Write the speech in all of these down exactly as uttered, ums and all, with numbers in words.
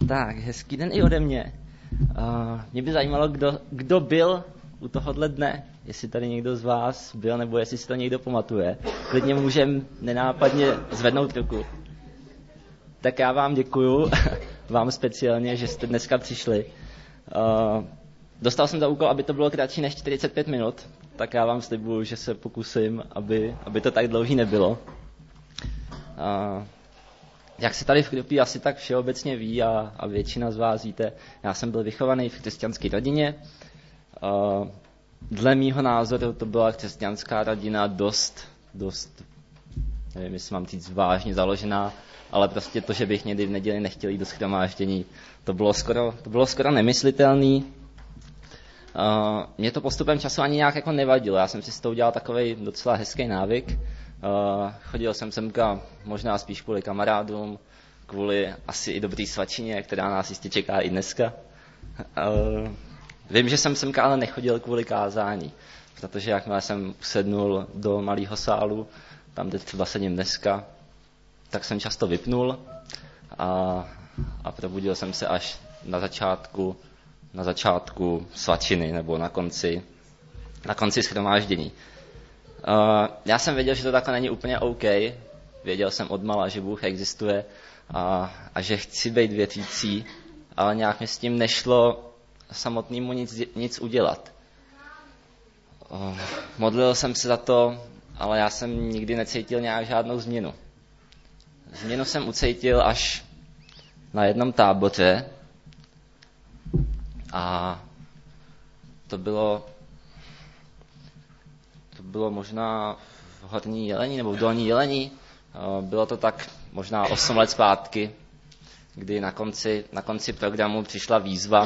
Tak, hezký den i ode mě. Uh, mě by zajímalo, kdo, kdo byl u tohohle dne, jestli tady někdo z vás byl, nebo jestli si to někdo pamatuje. Klidně můžeme nenápadně zvednout ruku. Tak já vám děkuju, vám speciálně, že jste dneska přišli. Uh, dostal jsem za úkol, aby to bylo kratší než čtyřicet pět minut, tak já vám slibuju, že se pokusím, aby, aby to tak dlouhý nebylo. Uh, Jak se tady v Krupí asi tak všeobecně ví a, a většina z vás víte, já jsem byl vychovaný v křesťanské rodině. Uh, dle mýho názoru to byla křesťanská rodina dost, dost, nevím, jestli mám říct vážně založená, ale prostě to, že bych někdy v neděli nechtěl jít do shromáždění, to bylo skoro, to bylo skoro nemyslitelný. Uh, mě to postupem času ani nějak jako nevadilo, já jsem si z toho udělal takovej docela hezký návyk. Uh, chodil jsem semka možná spíš kvůli kamarádům, kvůli asi i dobrý svačině, která nás jistě čeká i dneska. Uh, vím, že jsem semka ale nechodil kvůli kázání, protože jakmile jsem usednul do malého sálu, tam, kde třeba sedím dneska, tak jsem často vypnul a, a probudil jsem se až na začátku, na začátku svačiny nebo na konci, na konci shromáždění. Uh, já jsem věděl, že to takhle není úplně OK. Věděl jsem odmala, že Bůh existuje a, a že chci být věřící, ale nějak mi s tím nešlo samotnému nic, nic udělat. Uh, modlil jsem se za to, ale já jsem nikdy necítil nějak žádnou změnu. Změnu jsem ucítil až na jednom táboře a to bylo To bylo možná v Horní Jelení nebo v Dolní Jelení. Bylo to tak možná osm let zpátky, kdy na konci, na konci programu přišla výzva,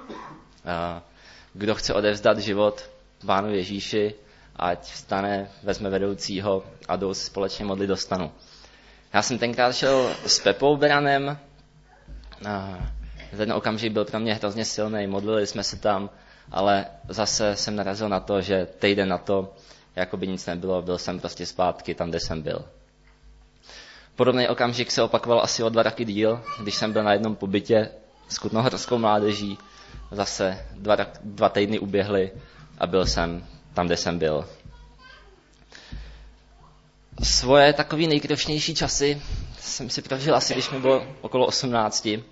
kdo chce odevzdat život Pánu Ježíši, ať vstane, vezme vedoucího a jdou se společně modlit do stanu. Já jsem tenkrát šel s Pepou Beranem, ten okamžik byl pro mě hrozně silný, modlili jsme se tam, ale zase jsem narazil na to, že týden na to jako by nic nebylo, byl jsem prostě zpátky tam, kde jsem byl. Podobný okamžik se opakoval asi o dva roky díl, když jsem byl na jednom pobytě s kutnohorskou mládeží, zase dva, dva týdny uběhly a byl jsem tam, kde jsem byl. Svoje takový nejkročnější časy jsem si prožil asi, když mi bylo okolo osmnácti.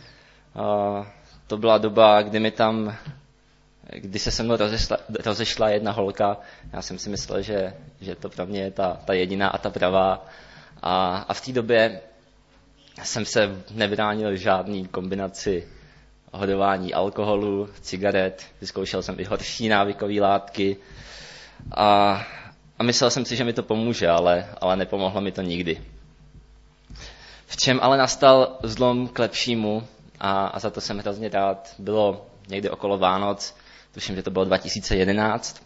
To byla doba, kdy mi tam Když se se mnou rozešla, rozešla jedna holka, já jsem si myslel, že, že to pro mě je ta, ta jediná a ta pravá. A, a v té době jsem se nebránil žádný kombinaci hodování alkoholu, cigaret, vyzkoušel jsem i horší návykové látky a, a myslel jsem si, že mi to pomůže, ale, ale nepomohlo mi to nikdy. V čem ale nastal zlom k lepšímu a, a za to jsem hrozně rád, bylo někdy okolo Vánoc, tuším, že to bylo dva tisíce jedenáct,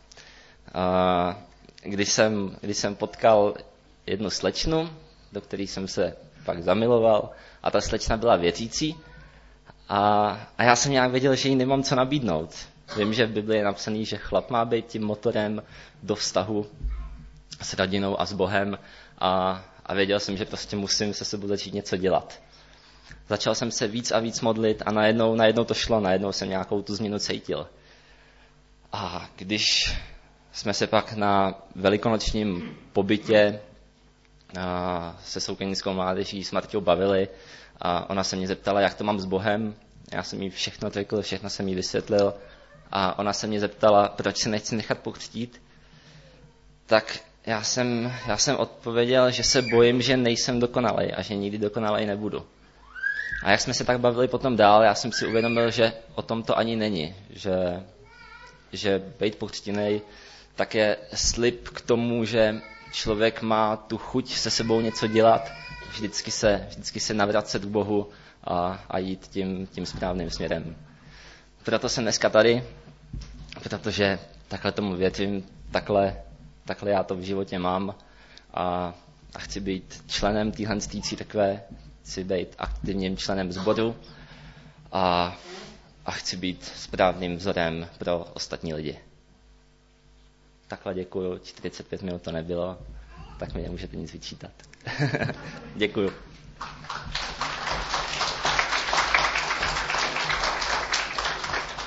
kdy jsem, kdy jsem potkal jednu slečnu, do které jsem se pak zamiloval, a ta slečna byla věřící a, a já jsem nějak věděl, že jí nemám co nabídnout. Vím, že v Biblii je napsaný, že chlap má být tím motorem do vztahu s rodinou a s Bohem a, a věděl jsem, že prostě musím se sebou začít něco dělat. Začal jsem se víc a víc modlit a najednou, najednou to šlo, najednou jsem nějakou tu změnu cítil. A když jsme se pak na velikonočním pobytě se soukenickou mládeží s Marťou bavili a ona se mě zeptala, jak to mám s Bohem, já jsem jí všechno řekl, všechno jsem jí vysvětlil a ona se mě zeptala, proč se nechci nechat pokřtít, tak já jsem, já jsem odpověděl, že se bojím, že nejsem dokonalej a že nikdy dokonalej nebudu. A jak jsme se tak bavili potom dál, já jsem si uvědomil, že o tom to ani není, že, že být pokřtěnej tak je slib k tomu, že člověk má tu chuť se sebou něco dělat, vždycky se, vždycky se navracet k Bohu a, a jít tím, tím správným směrem. Proto jsem dneska tady, protože takhle tomu věřím, takhle, takhle já to v životě mám a, a chci být členem téhle církve, chci být aktivním členem sboru a, a chci být správným vzorem pro ostatní lidi. Takhle děkuju, čtyřicet pět minut to nebylo, tak mi nemůžete nic vyčítat. Děkuju.